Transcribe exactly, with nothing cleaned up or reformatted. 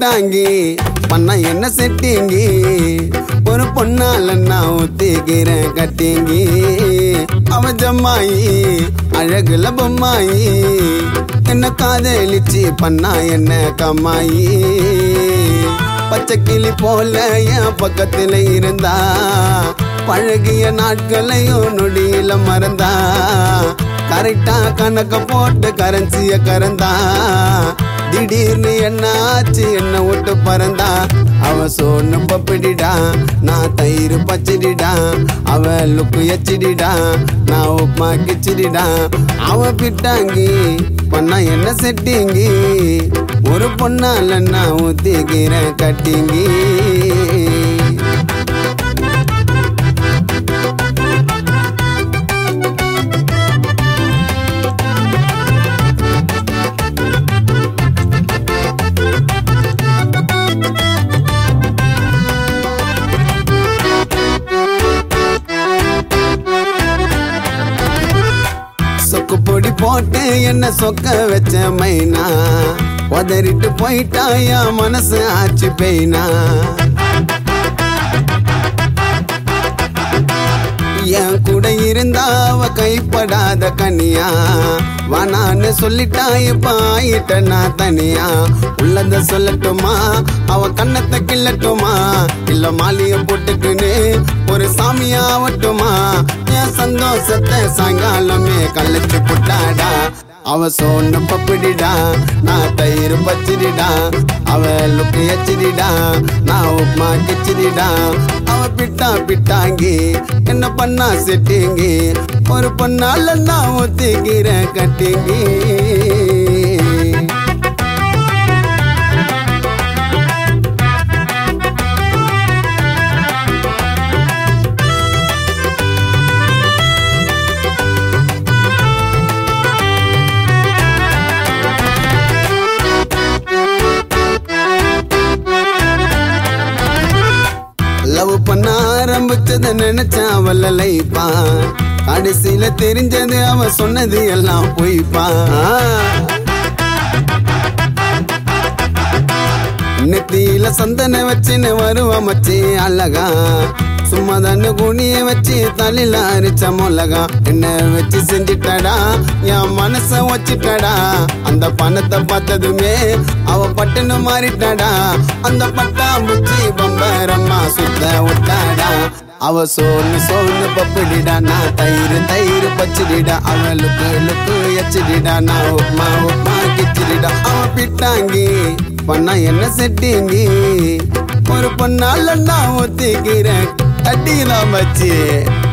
பிட்டாங்கி பண்ணா என்ன செட்டிங்கி ஒரு பொண்ணால நான் ஊத்திக்கிறேன் கட்டிங்கி அவ ஜம்மாயி அழகுல பொம்மாயி என்ன காதலிச்சு பண்ணா என்ன கம்மாயி பச்சை கிளி போல என் பக்கத்துல இருந்தா பழகிய நாட்களையும் நொடியில மறந்தா கரெக்டா கணக்க போட்டு கரன்சிய கறந்தா திடீர்னு என்ன ஆச்சு என்ன விட்டு பறந்தா அவ சோன்னு பப்பிடிடா நான் தயிர் பச்சிடிடா அவ லுக்கு எச்சிடிடா நான் உப்மா கிச்சிடிடா அவ பிட்டாங்கி பண்ணா என்ன செட்டிங்கி ஒரு பொண்ணால நான் ஊத்திக்கிறேன் கட்டிங்கி சொக்கு பொடி போட்டு என்ன சொக்க வச்ச மைனா உதறிட்டு போயிட்டா என் மனசு ஆச்சு பெய்னா என் கூட இருந்தா அவ கைப்படாத கனியா வானான்னு சொல்லிட்டா இப்ப ஆயிட்ட நான் தனியா உள்ளத சொல்லட்டுமா அவ கண்ணத்தை கிள்ளட்டுமா இல்ல மாலிய போட்டுக்குன்னு ஒரு சாமியா ஆவட்டுமா என் சந்தோஷத்தை சாயங்காலமே கழிச்சு புட்டாடா அவ சோன்னு பப்பிடிடா நான் தயிர் பச்சிடிடா அவ லுக்கு எச்சிடிடா நான் உப்மா கிச்சிடிடா அவ பிட்டா பிட்டாங்கி என்ன பண்ணா செட்டிங்கி ஒரு பொண்ணால நான் ஒத்திக்கிறேன் கட்டிங்கி லவ் பண்ண ஆரம்பிச்சத நினைச்சா அவள லைப்பா கடைசியில தெரிஞ்சது அவ சொன்னது எல்லாம் பொய்ப்பா நெத்தியில சந்தன வச்சுன்னு வருவா மச்சி அழகா சும்மா தானு குனிய வச்சு தலையில அரிச்ச மொளகா என்ன வச்சு செஞ்சிட்டடா என் மனச வச்சுட்டடா அந்த பணத்தை பார்த்ததுமே அவ பட்டுன்னு மாறிட்டாடா அந்த பட்டா முச்சி பம்பரம்மா சுத்த விட்டாடா அவ சோன்னு சோன்னு பப்பிடிடா நான் தயிர் தயிர் பச்சிடிடா அவ லுக்கு லுக்கு எச்சிடிடா நான் உப்மா உப்மா கிச்சிடிடா அவ பிட்டாங்கி பண்ணா என்ன செட்டிங்கி ஒரு பொண்ணால நான் ஒத்திக்கிறேன் கட்டிதான் வச்சு